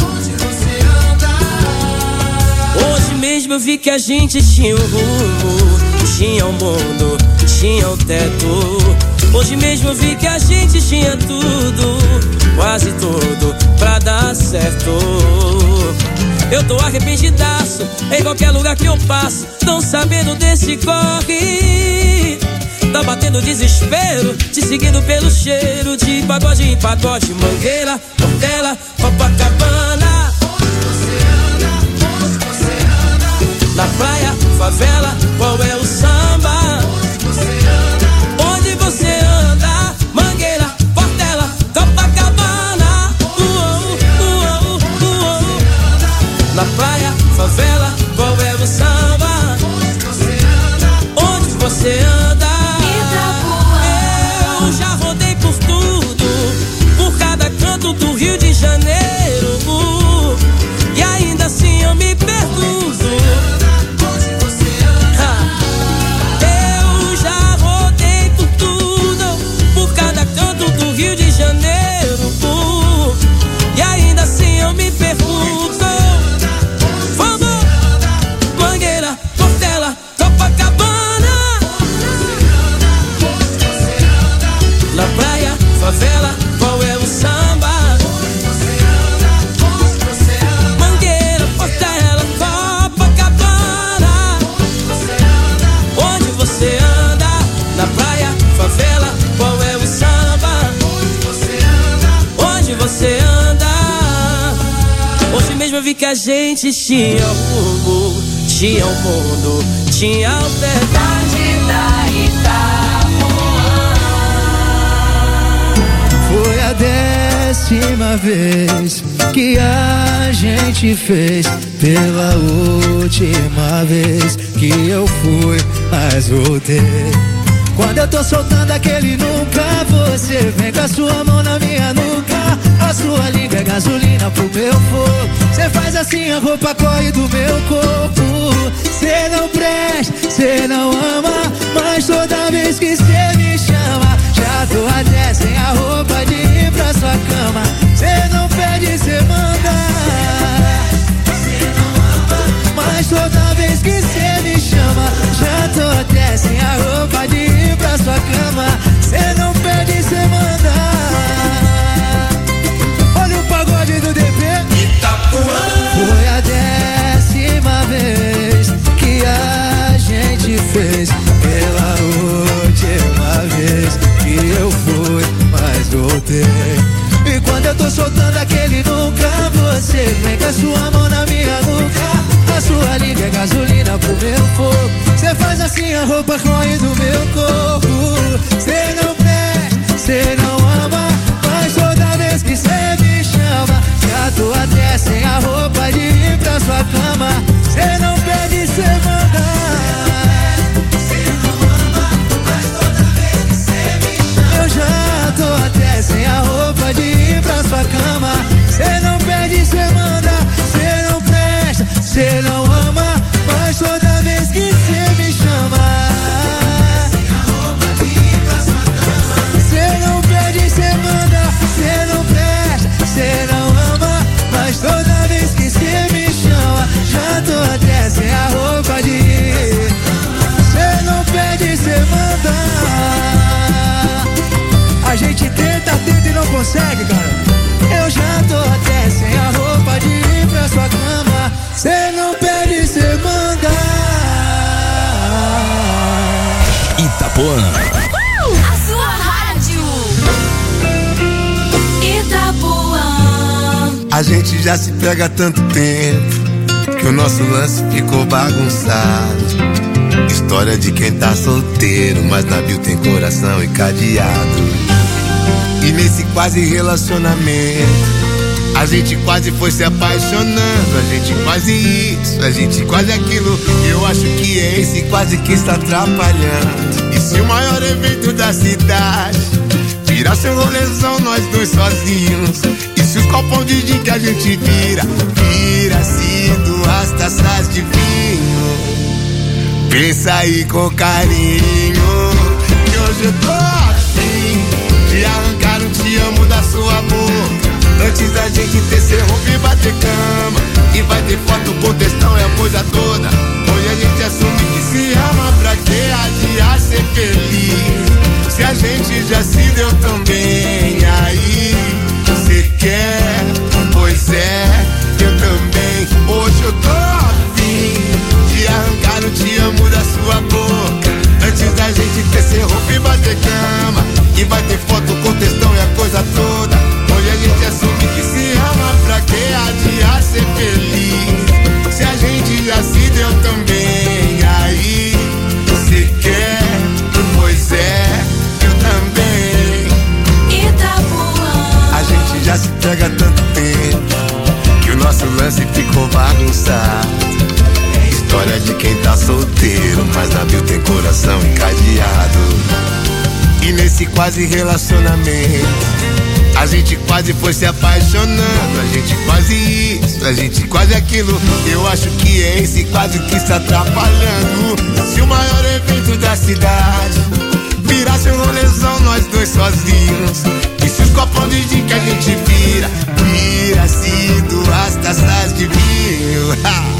Hoje mesmo eu vi que a gente tinha um rumo, tinha um mundo, tinha um teto. Hoje mesmo eu vi que a gente tinha tudo, quase tudo, pra dar certo. Eu tô arrependidaço, em qualquer lugar que eu passo, tão sabendo desse corre. Tá batendo desespero, te seguindo pelo cheiro, de pagode em pagode, Mangueira, Portela, Copacabana. Onde você anda? Onde você anda? Na praia, favela, qual é o samba? Onde você anda? Onde você anda? Mangueira, Portela, Copacabana. Uou, uou, uou. Na praia, favela, qual é o samba? Onde você anda? Onde você anda? Eu já rodei por tudo, por cada canto do Rio de Janeiro, e ainda assim eu me pergunto. Eu já rodei por tudo, por cada canto do Rio de Janeiro, e ainda assim eu me pergunto. Vamos! Mangueira, Portela, Copacabana. Na praia, favela, qual é o samba? Mangueira, Portela, Copacabana. Onde você anda? Na praia, favela, qual é o samba? Onde você anda? Hoje mesmo eu vi que a gente tinha rumo, tinha o mundo, tinha a verdade da Foi a décima vez que a gente fez, pela última vez que eu fui, mas voltei. Quando eu tô soltando aquele nunca, você vem com a sua mão na minha nuca. A sua língua é gasolina pro meu fogo. Cê faz assim, a roupa corre do meu corpo. Cê não presta, cê não ama, mas toda vez que cê me chama, já tô até sem a roupa de ir pra sua cama. Cê não pede, cê manda. Cê não ama, mas toda vez que cê me chama, já tô até sem a roupa de ir pra sua cama. Cê não pede, cê manda. Olha o pagode do D P Itapuã. Foi a décima vez que a gente fez, pela última vez que eu fui, mas voltei. E quando eu tô soltando aquele nunca, você vem com a sua mão na minha nuca. A sua língua é gasolina pro meu fogo. Cê faz assim, a roupa corre do meu corpo. Cê não presta, cê não ama, mas toda vez que cê me chama, já tô até sem a roupa de ir pra sua cama. Cê não pede, cê manda. A gente já se pega há tanto tempo que o nosso lance ficou bagunçado. História de quem tá solteiro, mas na bio tem coração e cadeado. E nesse quase relacionamento a gente quase foi se apaixonando. A gente quase isso, a gente quase aquilo. Eu acho que é esse quase que está atrapalhando. E se o maior evento da cidade virasse um rolezão, nós dois sozinhos? E se os copão de gin que a gente vira vira-se duas taças de vinho? Pensa aí com carinho, que hoje eu tô afim de arrancar um te amo da sua boca. Antes da gente tecer roupa e bater cama. E vai ter foto com textão, é a coisa toda. Hoje a gente assume que se ama, pra que adiar ser feliz? Se a gente já se deu tão bem, aí cê quer? Pois é, eu também. Hoje eu tô afim de arrancar o te amo da sua boca. Antes da gente tecer roupa e bater cama. E vai ter foto com textão, é a coisa toda. Hoje a gente assume que se ama, pra que adiar ser feliz? Se a gente já se deu tão bem, aí cê quer? Pois é, eu também. Itapuã. A gente já se pega há tanto tempo que o nosso lance ficou bagunçado. História de quem tá solteiro, mas na bio tem coração encadeado. E nesse quase relacionamento a gente quase foi se apaixonando. A gente quase isso, a gente quase aquilo. Eu acho que é esse quase que está atrapalhando. Se o maior evento da cidade virasse um rolezão, nós dois sozinhos. E se os copão de gin que a gente vira vira-se duas taças de vinho?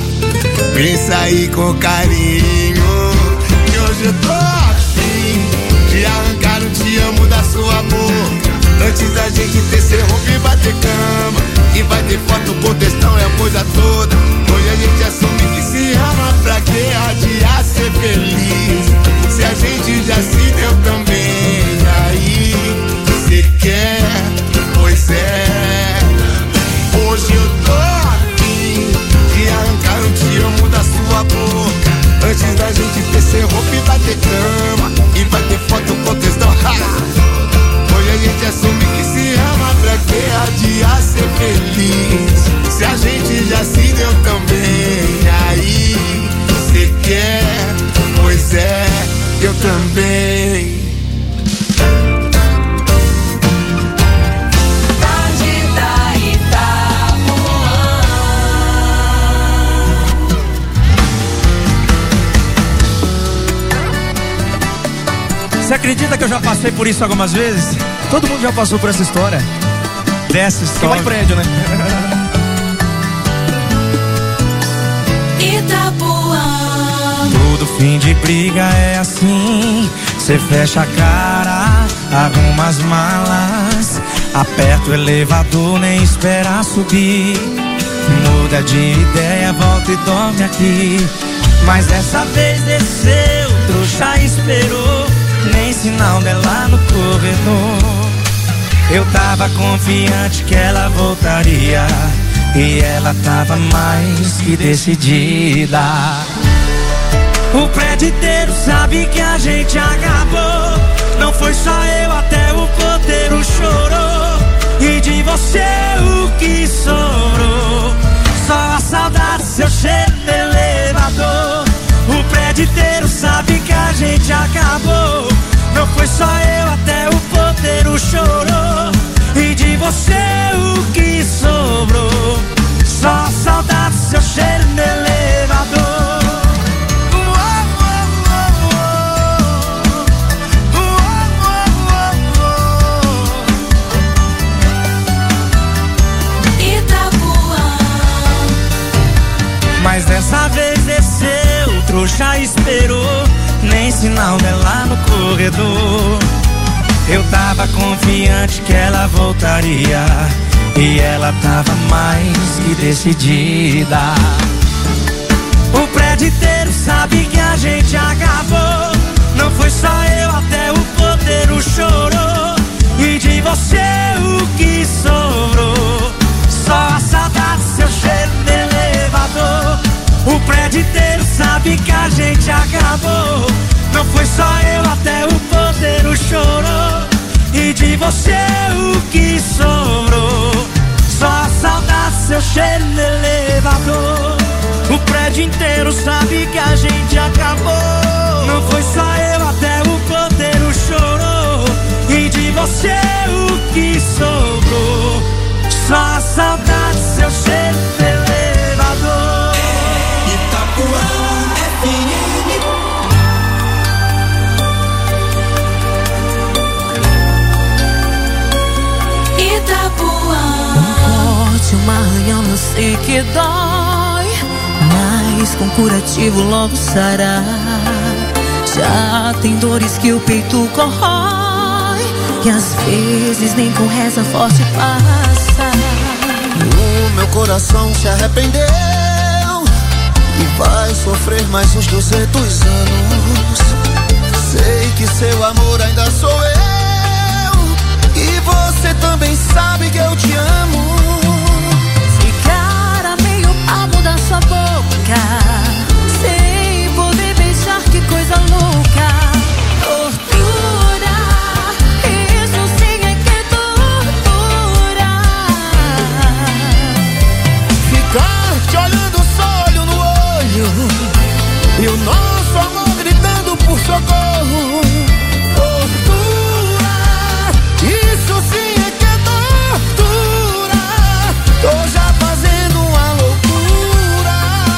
Pensa aí com carinho, que hoje eu tô afim de arrancar um te amo da sua boca. Antes da gente tecer roupa e bater cama. E vai ter foto com textão, é a coisa toda. Hoje a gente assume que se ama, pra que adiar ser feliz? Se a gente já se deu tão bem, aí cê quer? Pois é, hoje eu tô afim de arrancar um te amo da sua boca. Antes da gente tecer roupa e bater cama. E vai ter foto com textão, hoje a gente assume que se ama, pra que adiar ser feliz? Se a gente já se deu tão bem, aí cê quer? Pois é, eu também. Você acredita que eu já passei por isso algumas vezes? Todo mundo já passou por essa história. Desce, sobe. Vai em prédio, né? Itapuã. Todo fim de briga é assim. Cê fecha a cara, arruma as malas, aperta o elevador, nem espera subir. Muda de ideia, volta e dorme aqui. Mas dessa vez desceu, trouxa esperou. Nem sinal dela no corredor. Eu tava confiante que ela voltaria, e ela tava mais que decidida. O prédio inteiro sabe que a gente acabou. Não foi só eu, até o porteiro chorou. E de você o que sobrou? Só a saudade, seu cheiro de elevador. O prédio inteiro sabe que a gente acabou. Não foi só eu, até o porteiro chorou. E de você o que sobrou? Só a saudade, seu cheiro no elevador. Mas dessa vez desceu, trouxa esperou. Nem sinal dela no corredor. Eu tava confiante que ela voltaria, e ela tava mais que decidida. O prédio inteiro sabe que a gente acabou. Não foi só eu, até o porteiro chorou. E de você o que sobrou? Só a prédio inteiro sabe que a gente acabou. Não foi só eu, até o porteiro chorou. E de você o que sobrou? Só a saudade, seu cheiro no elevador. O prédio inteiro sabe que a gente acabou. Não foi só eu, até o porteiro chorou. E de você o que sobrou? Só a saudade, seu cheiro no elevador. Itapuã F M. Itapuã. Um corte, um arranhão, eu sei que dói, mas com curativo logo sará. Já tem dores que o peito corrói, e às vezes nem com reza forte passa. O meu coração se arrependeu e vai sofrer mais uns duzentos anos. Sei que seu amor ainda sou eu, e você também sabe que eu te amo.